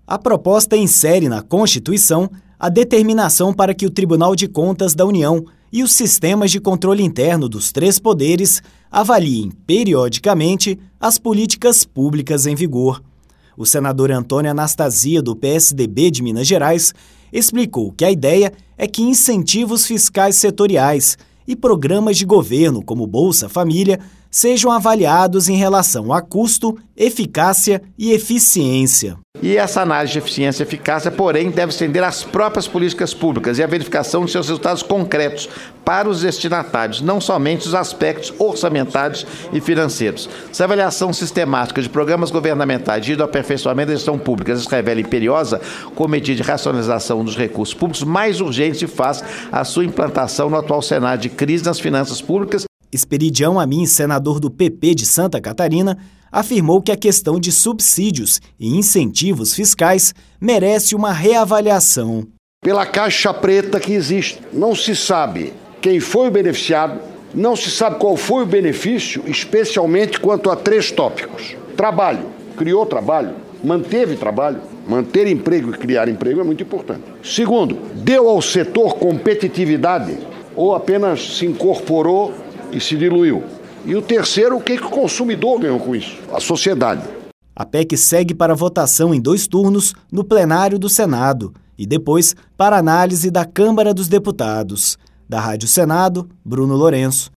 A proposta insere na Constituição a determinação para que o Tribunal de Contas da União e os sistemas de controle interno dos três poderes avaliem periodicamente as políticas públicas em vigor. O senador Antônio Anastasia, do PSDB de Minas Gerais, explicou que a ideia é que incentivos fiscais setoriais e programas de governo, como Bolsa Família, sejam avaliados em relação a custo, eficácia e eficiência. E essa análise de eficiência e eficácia, porém, deve estender às próprias políticas públicas e à verificação de seus resultados concretos para os destinatários, não somente os aspectos orçamentários e financeiros. Se a avaliação sistemática de programas governamentais de aperfeiçoamento da gestão pública se revela imperiosa, com medida de racionalização dos recursos públicos, mais urgente se faz a sua implantação no atual cenário de crise nas finanças públicas. Esperidião Amin, senador do PP de Santa Catarina, afirmou que a questão de subsídios e incentivos fiscais merece uma reavaliação. Pela caixa preta que existe, não se sabe quem foi o beneficiado, não se sabe qual foi o benefício, especialmente quanto a três tópicos. Trabalho, criou trabalho, manteve trabalho. Manter emprego e criar emprego é muito importante. Segundo, deu ao setor competitividade ou apenas se incorporou e se diluiu. E o terceiro, o que o consumidor ganhou com isso? A sociedade. A PEC segue para votação em 2 turnos no plenário do Senado e depois para análise da Câmara dos Deputados. Da Rádio Senado, Bruno Lourenço.